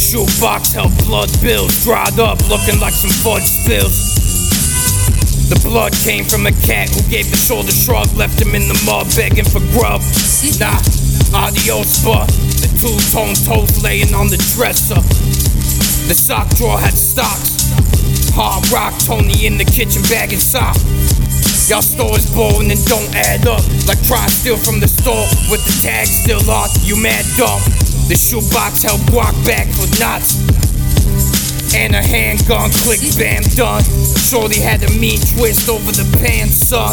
shoebox held blood bills, dried up, looking like some fudge spills. The blood came from a cat who gave the shoulder shrug, left him in the mud begging for grub. Nah, adios, but the two-tone toast laying on the dresser. The sock drawer had stocks. Hard rock, Tony in the kitchen bagging sock. Y'all stores blowing and don't add up, like try to steal from the store with the tag still on. You mad dumb. The shoebox held guac back with knots and a handgun, click, bam, done. Shorty had a mean twist over the pan, son.